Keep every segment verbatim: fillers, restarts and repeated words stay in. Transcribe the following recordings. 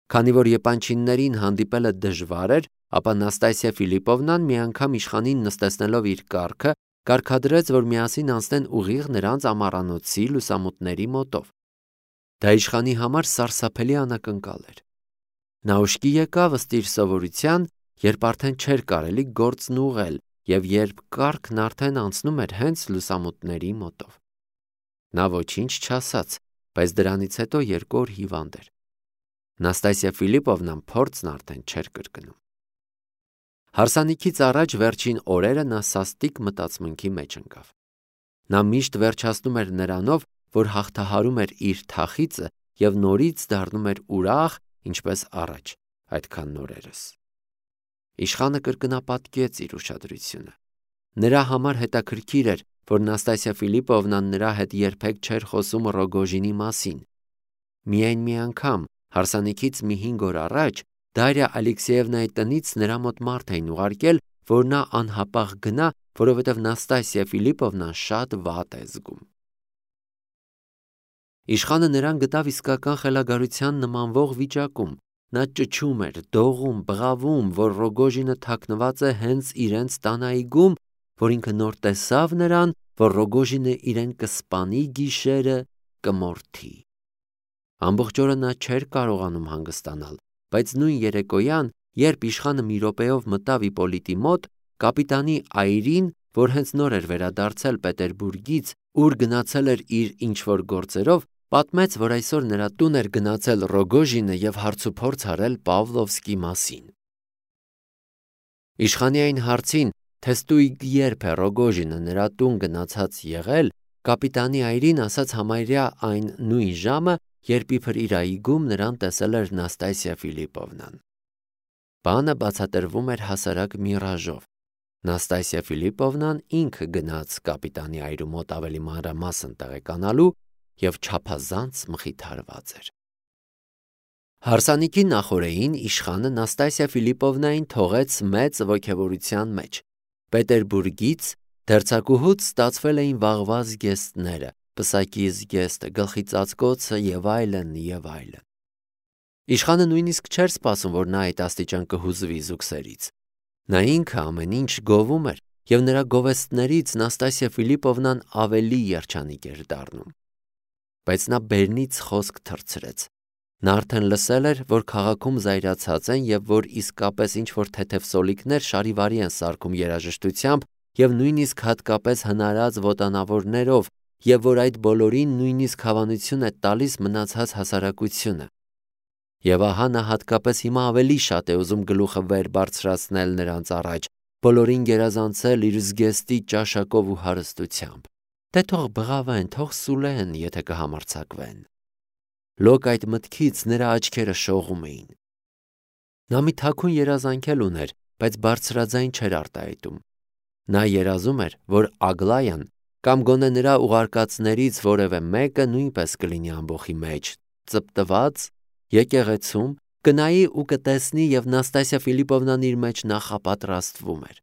Քանի որ եպանչիններին հանդիպելը դժվար էր, ապա Նաստասիա Ֆիլիպովնան մի անգամ իշխանին նստեցնելով իր կառքը, կարգադրեց, որ միասին անցնեն ուղիղ նրանց ամառանոցի լուսամուտների մոտով։ Դա իշխանի համար սարսափելի անակնկալ էր։ Նա ուշքի եկավ ըստ իր սովորության, երբ արդեն չէր կարելի գործն ուղղել եւ երբ կառքն արդեն անցնում էր հենց լուսամուտների մոտով։ Նա ոչինչ չասաց, բայց դրանից հետո երկու օր հիվանդ էր։ Նաստասիա Ֆիլիպովնան փորձն արդեն չէր կրկնում։ Հարսանիքից առաջ վերջին օրերը նա սաստիկ մտածմունքի մեջ ընկավ։ Նա միշտ վերջացնում էր նրանով, որ հաղթահարում էր իր թախիծը եւ նորից դառնում էր ուրախ, ինչպես առաջ, այդքան նորերս։ Իշխանը կրկնապատկեց իր ուշադրությունը։ Նրա համար հետաքրքիր էր, որ Նաստասիա Ֆիլիպովնան նրա հետ երբեք չէր խոսում Ռոգոժինի մասին։ Միայն մի անգամ, հարսանիքից մի հինգ օր առաջ, Դարիա Ալեքսեևնայի տնից նրա մոտ մարդ էին ուղարկել, որ նա անհապաղ գնա, որովհետև Նաստասիա Ֆիլիպովնան շատ վատ է զգում։ Իշխանը նրան գտավ իսկական խելագարության նմանվող վիճակում։ Նա ճչում էր, դողում, բղավում, որ Ռոգոժինը թաքնված է հենց իրենց տան այգում, որ ինքը նոր տեսավ նրան, որ Ռոգոժինը իրեն կսպանի գիշերը, կմորթի։ Ամբողջ օրը նա չէր կարողանում հանգստանալ, բայց նույն երեկոյան, երբ իշխանը մի րոպեով մտավ Իպոլիտի մոտ, կապիտանի այրին, որ հենց նոր էր վերադարձել Պետերբուրգից, ուր գնացել էր իր ինչ-որ գործերով, պատմեց, որ այսօր նրա տուն էր գնացել Ռոգոժինը եւ հարցուփորձ արել Պավլովսկի մասին։ Իշխանի այն հարցին, թե ստույգ երբ է Ռոգոժինը նրա տուն գնացած եղել, կապիտանի այրին ասաց համարյա այն նույն ժամը, երբ իբր իր այգում նրան տեսել էր Նաստասիա Ֆիլիպովնան։ Բանը բացատրվում էր հասարակ միրաժով։ Նաստասիա Ֆիլիպովնան ինքը գնաց կապիտանի այրու մոտ ավելի մանրամասն տեղեկանալու եւ չափազանց մխիթարված էր։ Հարսանիքի նախօրեին իշխանը Նաստասիա Ֆիլիպովնային թողեց մեծ ոգևորության մեջ։ Պետերբուրգից դերձակուհուց ստացվել էին վաղվա զգեստները, պսակի զգեստը, գլխի ծածկոցը եւ այլն եւ այլն։ Իշխանը նույնիսկ չէր սպասում, որ նա այդ աստիճան կհուզվի զուգսերից։ Նա ինքը ամեն ինչ գովում էր եւ նրա գովեստներից Նաստասիա Ֆիլիպովնան ավելի երջանիկ էր դառնում։ Բայց նա բերնից խոսք թռցրեց։ Նա արդեն լսել էր, որ քաղաքում զայրացած են եւ որ իսկապես ինչ-որ թեթև սոլիկներ շարիվարի են սարքում երաժշտությամբ եւ նույնիսկ հատկապես հնարած ոտանավորներով եւ որ այդ բոլորին նույնիսկ հավանություն է տալիս մնացած հասարակությունը։ Եվ ահա նա հատկապես հիմա ավելի շատ է ուզում գլուխը վեր բարձրացնել նրանց առաջ, բոլորին գերազանցել իր զգեստի ճաշակով ու հարստությամբ։ Դե թող բղավեն, թող սուլեն, եթե կհամարձակվեն։ Լոկ այդ մտքից նրա աչքերը շողում էին։ Նա մի թաքուն երազանքել ուներ, բայց բարձրաձայն չէր արտահայտում։ Նա երազում էր, որ Ագլայան կամ գոնե նրա ուղարկածներից որևէ մեկը նույնպես կլինի ամբոխի մեջ, ծպտված, եկեղեցում, կնայի ու կտեսնի եւ Նաստասիա Ֆիլիպովնան իր մեջ նախապատրաստվում էր։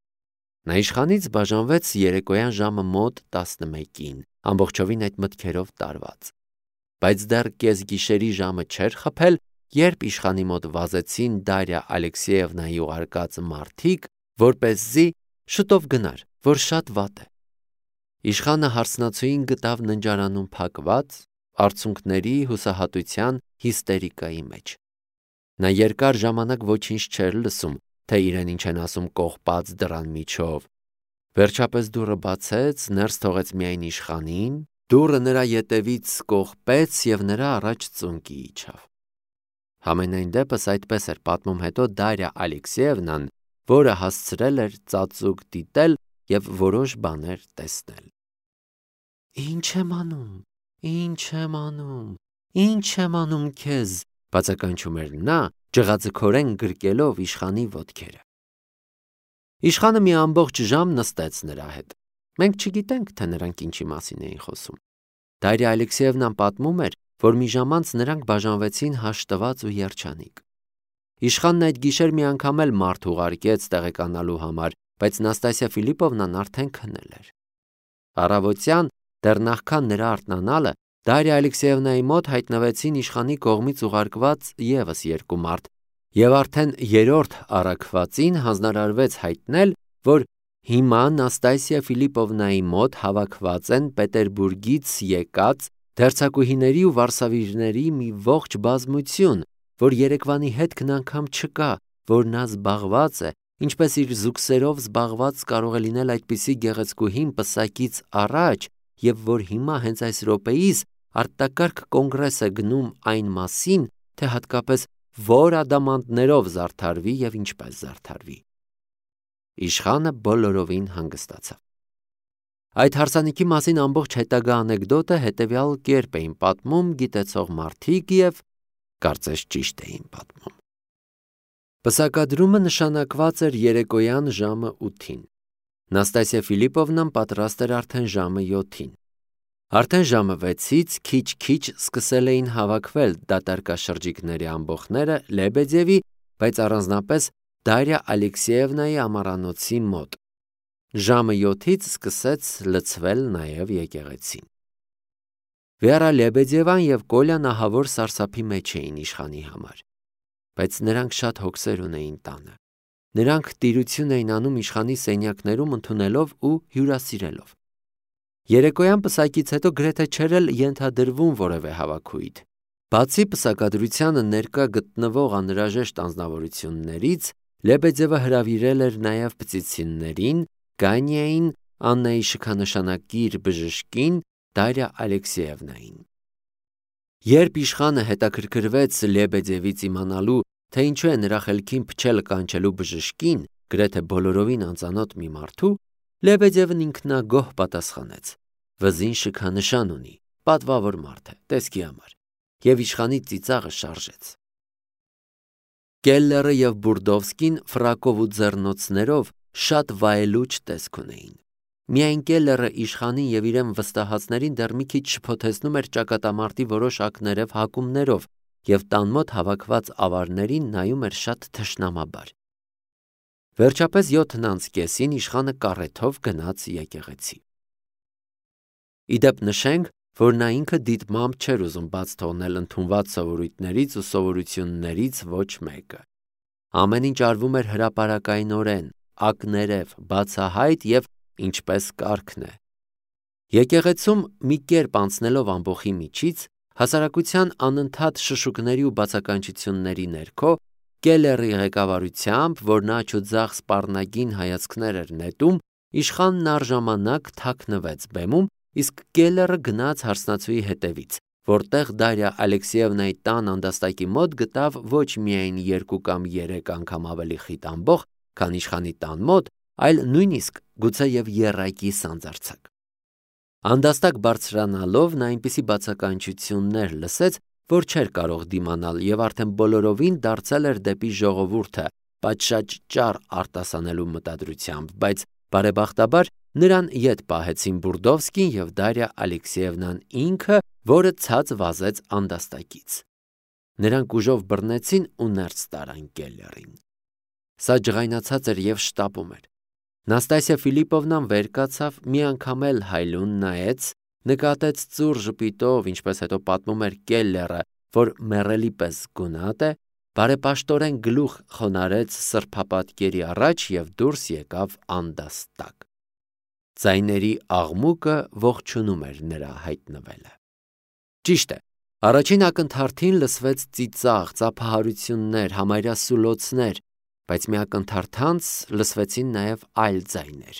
Նա իշխանից բաժանվեց երեկոյան ժամը մոտ տասնմեկին, ամբողջովին այդ մտքերով տարված։ Բայց դեռ կեսգիշերի ժամը չէր խփել, երբ իշխանի մոտ վազեցին Դարիա Ալեքսեևնայի ուղարկած մարդիկ, որպեսզի շուտով գնար, որ շատ վատ է։ Իշխանը հարսնացուին գտավ ննջարանում փակված, արցունքների հուսահատության հիստերիկայի մեջ։ Նա երկար ժամանակ ոչինչ չէր լսում, թե իրեն ինչ են ասում կողպած դռան միջով։ Վերջապես դուռը բացեց, ներս թողեց միայն իշխանին, դուռը նրա ետևից կողպեց եւ նրա առաջ ծունկի իջավ։ Համենայն դեպս այդպես էր պատմում հետո Դարիա Ալեքսեևնան, որը հասցրել էր ծածուկ դիտել եւ որոշ բաներ տեսնել։ Ինչ եմ անում, ինչ եմ անում, ինչ եմ անում քեզ, բացականչում էր նա, ջղաձգորեն գրկելով իշխանի ոտքերը։ Իշխանը մի ամբողջ ժամ նստեց նրա հետ։ Մենք չգիտենք, թե նրանք ինչի մասին էին խոսում։ Դարիա Ալեքսեևնան պատմում էր, որ մի ժամ անց նրանք բաժանվեցին հաշտված ու երջանիկ։ Իշխանն այդ գիշեր մի անգամ էլ մարդ ուղարկեց տեղեկանալու համար, բայց Նաստասիա Ֆիլիպովնան արդեն քնել էր։ Առավոտյան, դեռ նախքան նրա արթնանալը, Դարիա Ալեքսեևնայի մոտ հայտնվեցին իշխանի կողմից ուղարկված ևս երկու մարդ, եւ արդեն երրորդ առաքվածին հանձնարարվեց հայտնել, որ հիմա Նաստասիա Ֆիլիպովնայի մոտ հավաքված են Պետերբուրգից եկած դերձակուհիների ու վարսավիրների մի ողջ բազմություն, որ երեկվանի հետքն անգամ չկա, որ նա զբաղված է, ինչպես իր զուգսերով զբաղված կարող է լինել այդպիսի գեղեցկուհին պսակից առաջ, եւ որ հիմա հենց այս րոպեիս արտակարգ կոնգրես է գնում այն մասին, թե հատկապես որ ադամանդներով զարդարվի եւ ինչպես զարդարվի։ Իշխանը բոլորովին հանգստացավ։ Այդ հարսանիքի մասին ամբողջ հետագա անեկդոտը հետևյալ կերպ էին պատմում գիտեցող մարդիկ եւ կարծես ճիշտ էին պատմում։ Պսակադրումը նշանակված էր երեկոյան ժամը ութին։ Նաստասիա Ֆիլիպովնան պատրաստ էր արդեն ժամը յոթին։ Արդեն ժամը վեցից քիչ-քիչ սկսել էին հավաքվել դատարկաշրջիկների ամբոխները Լեբեդևի, բայց առանձնապես Դարիա Ալեքսեևնայի ամառանոցի մոտ։ Ժամը յոթից սկսեց լցվել նաև եկեղեցին։ Վերա Լեբեդևան եւ Կոլյան ահավոր սարսափի մեջ էին իշխանի համար, բայց նրանք շատ հոգսեր ունեին տանը։ Նրանք տիրություն էին անում իշխանի սենյակներում ընդունելով ու հյուրասիրելով։ Երեկոյան պսակից հետո գրեթե չէր էլ ենթադրվում որևէ հավաքույթ։ Բացի պսակադրությանը ներկա գտնվող անհրաժեշտ անձնավորություններից, Լեբեդևը հրավիրել էր նաև պծիցիններին, Գանիային, Աննայի շքանշանակիր բժշկին, Դարիա Ալեքսեևնային։ Երբ իշխանը հետաքրքրվեց Լեբեդևից իմանալու, թե ինչու է նրա խելքին փչել կանչելու բժշկին, գրեթե բոլորովին անծանոթ մի մարդու, Լեբեդևն ինքնագոհ պատասխանեց. «Վզին շքանշան ունի, պատվավոր մարդ է, տեսքի համար», եւ իշխանի ծիծաղը շարժեց։ Կելլերը եւ Բուրդովսկին ֆրակով ու ձեռնոցներով շատ վայելուչ տեսք ունեին։ Միայն Կելլերը իշխանին եւ իրեն վստահածներին դեռ մի քիչ շփոթեցնում էր ճակատամարտի որոշ ակներև հակումներով եւ տան մոտ հավաքված ավարներին նայում էր շատ թշնամաբար։ Վերջապես յոթն անց կեսին իշխանը կառեթով գնաց եկեղեցի։ Իդեպ նշենք, որ նա ինքը դիտմամբ չէր ուզում բաց թողնել ընդունված սովորույթներից ու սովորություններից ոչ մեկը։ Ամեն ինչ արվում էր հրապարակայնորեն, ակներև, բացահայտ եւ ինչպես կարգն է։ Եկեղեցում մի կերպ անցնելով ամբոխի միջից, հասարակության անընդհատ շշուկների ու բացականչությունների ներքո, Կելլերի ղեկավարությամբ, որ նա չուձախ սպառնագին հայացքներ էր նետում, իշխանն առժամանակ թաքնվեց բեմում, իսկ Կելլերը գնաց հարսնացուի հետևից, որտեղ Դարիա Ալեքսեևնայի տան անդաստակի մոտ գտավ ոչ միայն երկու կամ երեք անգամ ավելի խիտ ամբոխ, քան իշխանի տան մոտ, այլ նույնիսկ գուցե եւ եռակի սանձարձակ։ Անդաստակ բարձրանալով նա այնպիսի բացականչություններ լսեց, որ չէր կարող դիմանալ եւ արդեն բոլորովին դարձել էր դեպի ժողովուրդը, պատշաճ ճառ արտասանելու մտադրությամբ, բայց բարեբախտաբար նրան ետ պահեցին Բուրդովսկին եւ Դարիա Ալեքսեևնան ինքը, որը ցած վազեց անդաստակից։ Նրանք ուժով բռնեցին ու ներս տարան Կելլերին։ Սա ջղայնացած էր եւ շտապում էր։ Նաստասիա Ֆիլիպովնան վեր կացավ, մի անգամ էլ հայլուն նայեց, նկատեց ծուռ ժպիտով, ինչպես հետո պատմում էր Կելլերը, որ մեռելի պես գունատ է, բարեպաշտորեն գլուխ խոնարհեց սրբապատկերի առաջ եւ դուրս եկավ անդաստակ։ Ձայների աղմուկը ողջունում էր նրա հայտնվելը։ Ճիշտ է, առաջին ակնթարթին լսվեց ծիծաղ, ծափահարություններ, համարյա սուլոցներ, բայց մի ակնթարթ անց լսվեցին նաև այլ ձայներ։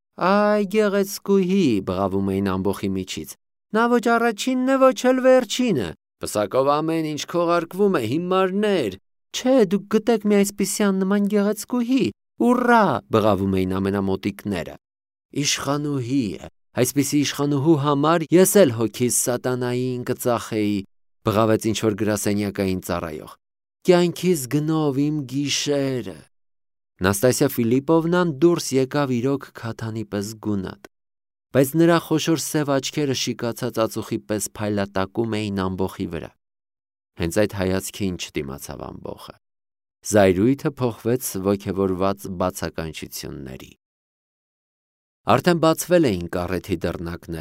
«Այ գեղեցկուհի», բղավում էին ամբոխի միջից, «նա ոչ առաջինն է, ոչ էլ վերջինը, պսակով ամեն ինչ քողարկվում է, հիմարներ, չէ, դուք գտեք մի այսպիսյան նման գեղեցկուհի, ուռա», բղավում էին ամենամոտիկները։ «Իշխանուհի է, այսպիսի իշխանուհու համար ես էլ հոգիս սատանային կծախեի», բղավեց ինչ-որ գրասենյակային ծառայող։ «Կյանքիս գնով իմ գիշերը»։ Նաստասիա Ֆիլիպովնան դուրս եկավ իրոք քաթանի պես գունատ, բայց նրա խոշոր սև աչքերը շիկացած ածուխի պես փայլատակում էին ամբոխի վրա։ Հենց այդ հայացքին չդիմացավ ամբոխը։ Զայրույթը փոխվեց ոգևորված բացականչությունների։ Արդեն բացվել էին կառեթի դռնակները,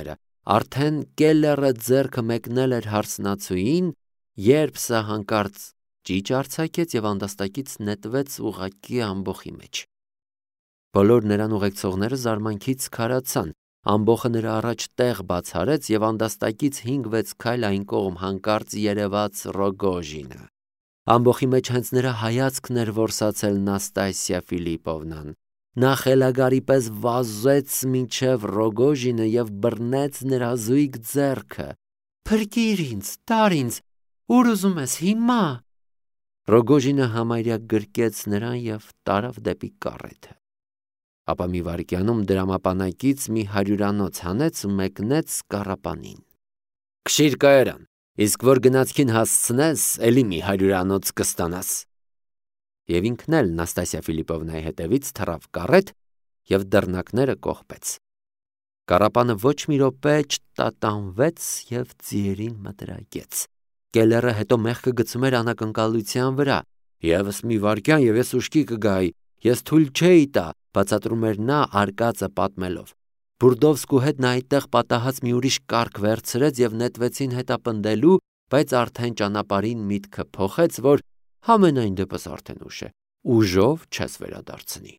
Արդեն Կելլերը ձեռքը մեկնել էր հարսնացուին, երբ սա հանկարծ ճիճ արձակեց և անդաստակից նետվեց ուղղակի ամբոխի մեջ։ Բոլոր նրան ուղեկցողները զարմանքից քարացան, ամբոխը նրա առաջ տեղ բացարեց և անդաստակից հինգ-վեց քայլ այն կողմ հանկարծ երևաց Ռոգոժինը։ Ամբոխի մեջ հենց նրա հայացքն էր որսացել Նաստասիա Ֆիլիպովնան։ Նա խելագարի պես վազեց մինչև Ռոգոժինը և բռնեց նրա զույգ ձեռքը։ «Փրկիր ինձ, տար ինձ, ուր ուզում ես հիմա»։ Ռոգոժինը համարյա գրկեց նրան և տարավ դեպի կառեթը։ Ապա մի վայրկյանում դրամապանակից մի հարյուրանոց հանեց ու մեկնեց կառապանին։ «Քշիր կայարան, իսկ որ գնացքին հասցնես, էլի մի հարյուրանոց կստանաս»։ Եվ ինքն էլ Նաստասիա Ֆիլիպովնայի հետևից թռավ կառետ և դռնակները կողպեց։ Կառապանը ոչ մի րոպե չտատանվեց և ձիերին մտրակեց։ Կելլերը հետո մեղքը գցում էր անակնկալության վրա։ «Եվս մի վայրկյան, և ես ուշքի կգայի, ես թույլ չէի տա», բացատրում էր նա արկածը պատմելով։ Բուրդովսկու հետ նա այդտեղ պատահած մի ուրիշ կառք վերցրեց և նետվեցին հետապնդելու, բայց արդեն ճանապարհին միտքը փոխեց, որ համենայն դեպս արդեն ուշ է, ուժով չես վերադարձնի։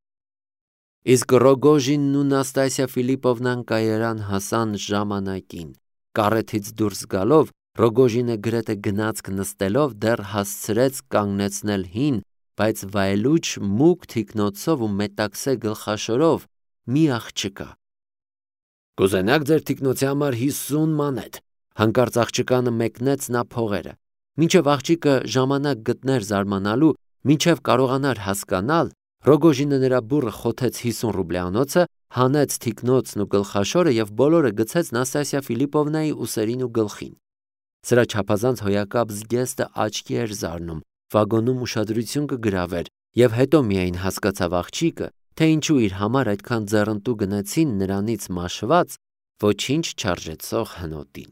Իսկ Ռոգոժինն ու Նաստասիա Ֆիլիպովնան կայարան հասան ժամանակին։ Կառեթից դուրս գալով Ռոգոժինը գրեթե գնացք նստելով դեռ հասցրեց կանգնեցնել հին, բայց վայելուչ մուգ թիկնոցով ու մետաքսե գլխաշորով մի աղջկա։ «Կուզենա՞ք ձեր թիկնոցի համար հիսուն մանեթ»։ Հանկարծ աղջկանը մեկնեց նա փողերը։ Մինչև աղջիկը ժամանակ գտներ զարմանալու, մինչև կարողանար հասկանալ, Ռոգոժինը նրա բուռը խոթեց հիսուն ռուբլյանոցը, հանեց թիկնոցն ու գլխաշորը և բոլորը գցեց Նաստասիա Ֆիլիպովնայի ուսերին ու գլխին։ Սրա չափազանց հոյակապ զգեստը աչքի էր զարնում, վագոնում ուշադրություն կգրավեր, և հետո միայն հասկացավ աղջիկը, թե ինչու իր համար այդքան ձեռնտու գնեցին նրանից մաշված, ոչինչ չարժեցող հնոտին։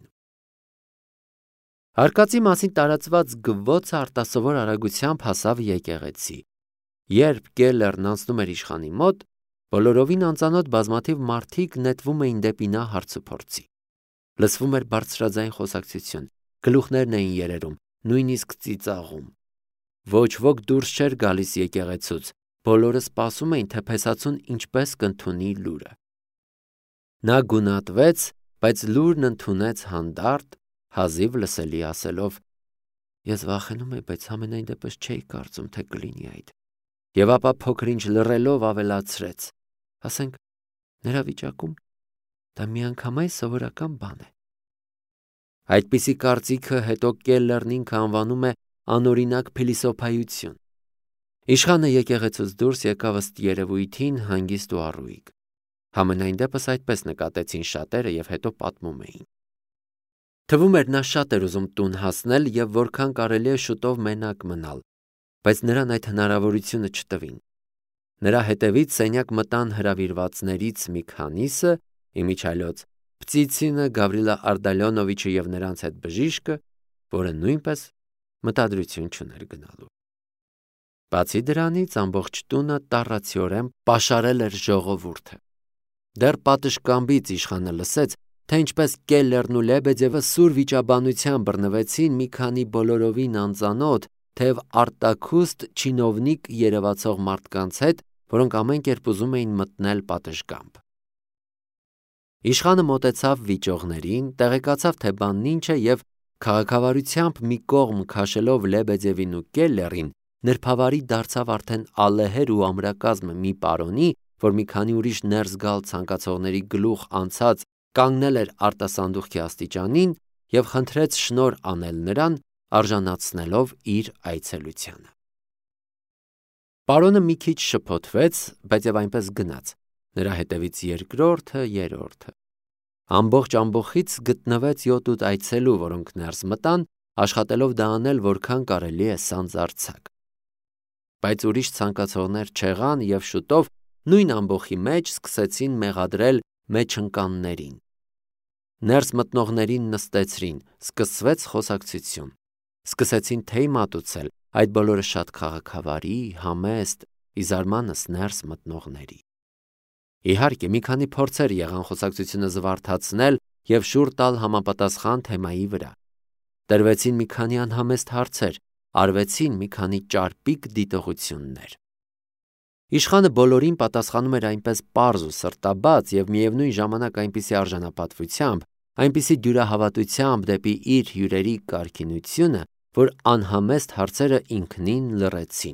Արկածի մասին տարածված գվոցը արտասովոր արագությամբ հասավ եկեղեցի։ Երբ Կելլերն անցնում էր իշխանի մոտ, բոլորովին անծանոթ բազմաթիվ մարդիկ նետվում էին դեպի նա հարցուփորձի։ Լսվում էր բարձրաձայն խոսակցություն, գլուխներն էին երերում, նույնիսկ ծիծաղում։ Ոչ ոք դուրս չէր գալիս եկեղեցուց, բոլորը սպասում էին, թե փեսացուն ինչպես կընդունի լուրը։ Նա գունատվեց, բայց լուրն ընդունեց հանդարտ, հազիվ լսելի ասելով. «Ես վախենում էի, բայց համենայն դեպս չէի կարծում, թե կլինի այդ»։ Եվ ապա փոքր-ինչ լռելով ավելացրեց. «Ասենք, նրա վիճակում դա միանգամայն սովորական բան է»։ Այդպիսի կարծիքը հետո Կելլերն ինքը անվանում է անօրինակ փիլիսոփայություն։ Իշխանը եկեղեցուց դուրս եկավ ըստ երևույթին հանգիստ ու առույգ։ Համենայն դեպս այդպես նկատեցին շատերը և հետո պատմում էին։ Թվում էր նա շատ էր ուզում տուն հասնել և որքան կարելի է շուտով մենակ մնալ, բայց նրան այդ հնարավորությունը չտվին։ Նրա հետևից սենյակ մտան հրավիրվածներից մի քանիսը, իմիջիայլոց Պտիցինը, Գավրիլա Արտալյոնովիչը և նրանց հետ բժիշկը, որը նույնպես մտադրություն չուներ գնալու։ Բացի դրանից ամբողջ տունը տառացիորեն պաշարել էր ժողովուրդը։ Դեռ պատշգամբից իշխանը լսեց, թե ինչպես Կելլերն ու Լեբեդևը սուր վիճաբանության բռնվեցին մի քանի բոլորովին անծանոթ, թեև արտաքուստ չինովնիկ երևացող մարդկանց հետ, որոնք ամեն կերպ ուզում էին մտնել պատշգամբ։ Իշխանը մոտեցավ վիճողներին, տեղեկացավ, թե բանն ինչ է և քաղաքավարությամբ մի կողմ քաշելով Լեբեդևին ու Կելլերին, նրբավարի դարձավ արդեն ալեհեր ու ամրակազմ մի պարոնի, որ մի քանի ուրիշ ներս գալ ցանկացողների գլուխ անցած կանգնել էր արտասանդուղքի աստիճանին և խնդրեց շնորհ անել նրան, արժանացնելով իր այցելությանը։ Պարոնը մի քիչ շփոթվեց, բայց և այնպես գնաց, նրա հետևից երկրորդը, երրորդը։ Ամբողջ ամբոխից գտնվեց յոթ-ութ այցելու, որոնք ներս մտան, աշխատելով դա անել որքան կարելի է սանձարձակ։ Բայց ուրիշ ցանկացողներ չեղան և շուտով նույն ամբոխի մեջ սկսեցին մեղադրել մեջընկաններին։ Ներս մտնողներին նստեցրին, սկսվեց խոսակցություն։ Սկսեցին թեյ մատուցել, այդ բոլորը շատ քաղաքավարի, համեստ, ի զարմանս ներս մտնողների։ Իհարկե, մի քանի փորձեր եղան խոսակցությունը զվարթացնել, և շուռ տալ համապատասխան թեմայի վրա։ Տրվեցին մի քանի անհամեստ հարցեր, արվեցին մի քանի ճարպիկ դիտողություններ։ Իշխանը բոլորին պատասխանում էր այնպես պարզ ու սրտաբաց և միևնույն ժամանակ այնպիսի արժանապատվությամբ, այնպիսի դյուրահավատությամբ դեպի իր հյուրերի կարգինությունը, որ անհամեստ հարցերը ինքնին լռեցին։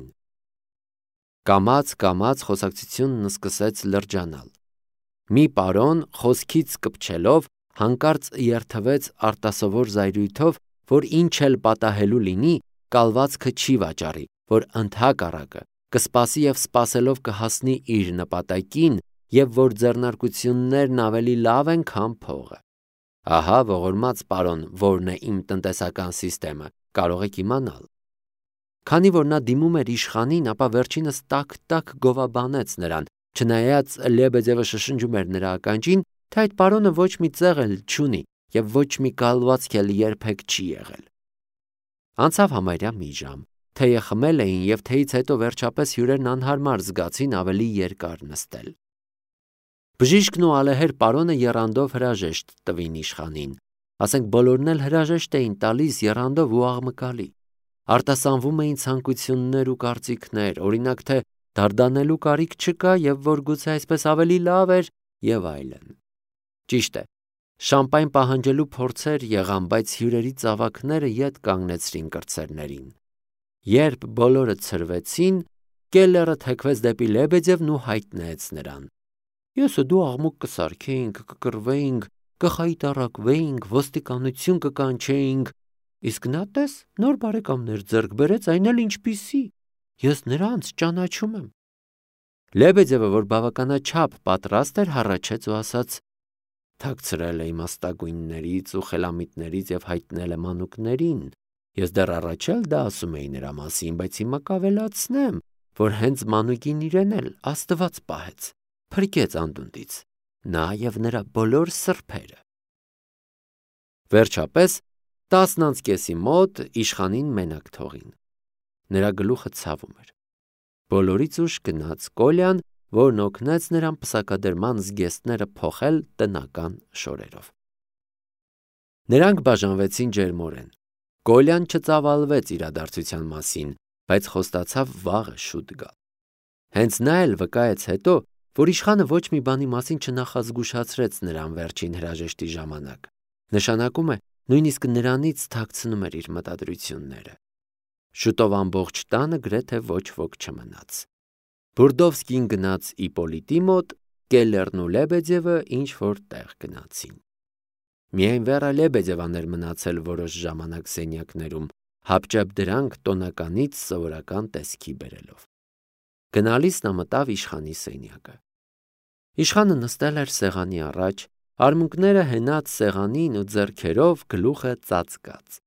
Կամաց-կամաց խոսակցությունն սկսեց լրջանալ։ Մի պարոն խոսքից կպչելով հանկարծ երդվեց արտասովոր զայրույթով, որ ինչ էլ պատահելու լինի, կալվածքը չի վաճառի, որ ընդհակառակը կսպասի և սպասելով կհասնի իր նպատակին և որ ձեռնարկություններն ավելի լավ են, քան փողը։ Ահա ողորմած պարոն, որն է իմ տնտեսական սիստեմը, կարող եք իմանալ։ Քանի որ նա դիմում էր իշխանին, ապա վերջինս տաք-տաք գովաբանեց նրան, չնայած Լեբեդևը շշնջում էր նրա ականջին, թե այդ պարոնը ոչ մի ծեղ էլ չունի և ոչ մի կալվածք էլ երբեք չի եղել։ Անցավ համարյա մի ժամ, թեյը խմել էին և թեյից հետո վերջապես հյուրերն անհարմար զգացին ավելի երկար նստել։ Բժիշկն ու ալեհեր պարոնը եռանդով հրաժեշտ տվին իշխանին, ասենք բոլորն էլ հրաժեշտ էին տալիս եռանդով ու աղմկալի։ Արտասանվում էին ցանկություններ ու կարծիքներ, օրինակ թե դարդանելու կարիք չկա և որ գուցե այսպես ավելի լավ էր և այլն։ Ճիշտ է, շամպայն պահանջելու փորձեր եղան, բայց հյուրերի ծավակները ետ կանգնեցրին կրտսերներին։ Երբ բոլորը ցրվեցին, կելլերը թեքվեց դեպի Լեբեդևն ու հայտնեց նրան։ Ես ու դու աղմուկ կսարքեինք, կկռվեինք, կխայտառակվեինք, ոստիկանություն կկանչեինք, իսկ նա տես նոր բարեկամներ ձեռք բերեց, այն էլ ինչպիսի։ Ես նրանց ճանաչում եմ։ Լեբեդևը, որ բավականաչափ պատրաստ էր, հառաչեց ու ասաց. Թաքցրել է իմաստագույններից ու խելամիտներից և հայտնել է մանուկներին։ Ես դեռ առաջ էլ դա ասում էի նրա մասին, բայց հիմա կավելացնեմ, որ հենց մանուկին իրեն էլ Աստված պահեց, փրկեց անդունդից, նա և նրա բոլոր սրբերը։ Վերջապես, տասն անց կեսի մոտ իշխանին մենակ թողին։ Նրա գլուխը ցավում էր։ Բոլորից ուշ գնաց Կոլյան, որն օգնեց նրան պսակադրման զգեստները փոխել տնական շորերով։ Նրանք բաժանվեցին ջերմորեն։ Կոլյան չծավալվեց իրադարձության մասին, բայց խոստացավ վաղը շուտ գալ։ Հենց նա էլ վկայեց հետո, որ իշխանը ոչ մի բանի մասին չնախազգուշացրեց նրան վերջին հրաժեշտի ժամանակ։ Նշանակում է, նույնիսկ նրանից թաքցնում էր իր մտադրությունները։ Շուտով ամբողջ տանը գրեթե ոչ ոք չմնաց։ Բուրդովսկին գնաց Իպոլիտի մոտ, Կելլերն ու Լեբեդևը ինչ-որ տեղ գնացին։ Միայն Վերա Լեբեդևան էր մնացել որոշ ժամանակ սենյակներում, հապճեպ դրանք տոնականից սովորական տեսքի բերելով։ Գնալիս նա մտավ իշխանի սենյակը։ Իշխանը նստել էր սեղանի առաջ, արմունկները հենած սեղանին ու ձեռքերով գլուխը ծածկած։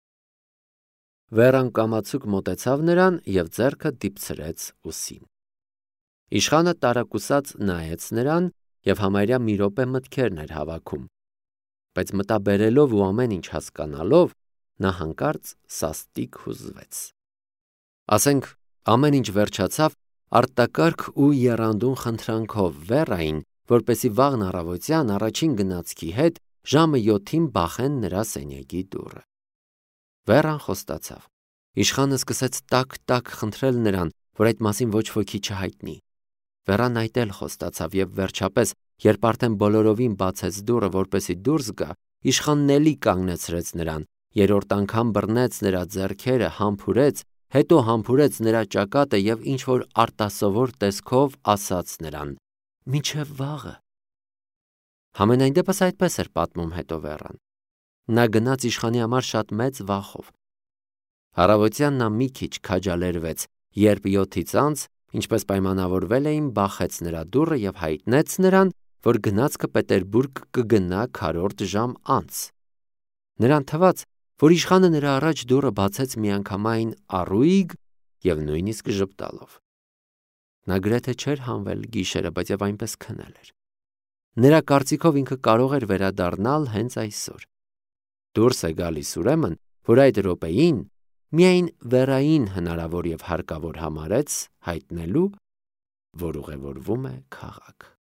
Վերան կամացուկ մոտեցավ նրան և ձեռքը դիպցրեց ուսին։ Իշխանը տարակուսած նայեց նրան և համարյա մի րոպե մտքերն էր հավաքում, բայց մտաբերելով ու ամեն ինչ հասկանալով, նա հանկարծ սաստիկ հուզվեց։ Ասենք ամեն ինչ վերջացավ արտակարգ ու եռանդուն խնդրանքով Վերային, որպեսզի վաղն առավոտյան առաջին գնացքի հետ ժամը յոթին բախեն նրա սենյակի դուռը։ Վերան խոստացավ։ Իշխանը սկսեց տաք-տաք խնդրել նրան, որ այդ մասին ոչ ոքի չհայտնի։ Վերան այդ էլ խոստացավ և վերջապես, երբ արդեն բոլորովին բացեց դուռը, որպեսզի դուրս գա, իշխանն էլի կանգնեցրեց նրան, երրորդ անգամ բռնեց նրա ձեռքերը, համբուրեց, հետո համբուրեց նրա ճակատը և ինչ-որ արտասովոր տեսքով ասաց նրան. «Մինչև վաղը»։ Համենայն դեպս այդպես էր պատմում հետո Վերան։ Նա գնաց իշխանի համար շատ մեծ վախով։ Առավոտյան նա մի քիչ քաջալերվեց, երբ յոթից անց, ինչպես պայմանավորվել էին, բախեց նրա դուռը և հայտնեց նրան, որ գնացքը Պետերբուրգ կգնա քառորդ ժամ անց։ Նրան թվաց, որ իշխանը նրա առաջ դուռը բացեց միանգամայն առույգ և նույնիսկ ժպտալով։ Նա գրեթե չէր հանվել գիշերը, բայց և այնպես քնել էր։ Նրա կարծիքով ինքը կարող էր վերադառնալ հենց այսօր։ Դուրս է գալիս ուրեմն, որ այդ րոպեին միայն Վերային հնարավոր և հարկավոր համարեց հայտնելու, որ ուղևորվում է քաղաք։